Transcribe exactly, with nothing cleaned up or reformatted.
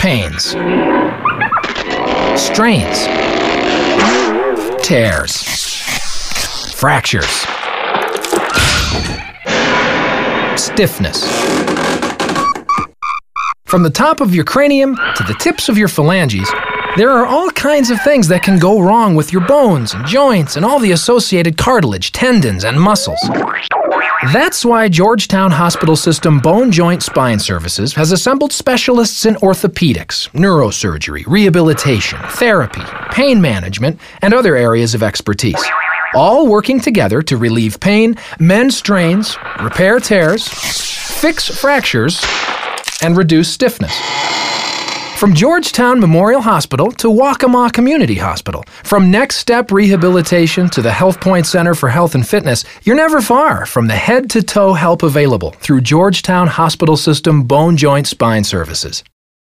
pains, strains, tears, fractures, stiffness. From the top of your cranium to the tips of your phalanges, there are all kinds of things that can go wrong with your bones and joints and all the associated cartilage, tendons, and muscles. That's why Georgetown Hospital System Bone Joint Spine Services has assembled specialists in orthopedics, neurosurgery, rehabilitation, therapy, pain management, and other areas of expertise, all working together to relieve pain, mend strains, repair tears, fix fractures, and reduce stiffness. From Georgetown Memorial Hospital to Waccamaw Community Hospital, from Next Step Rehabilitation to the Health Point Center for Health and Fitness, you're never far from the head-to-toe help available through Georgetown Hospital System Bone Joint Spine Services.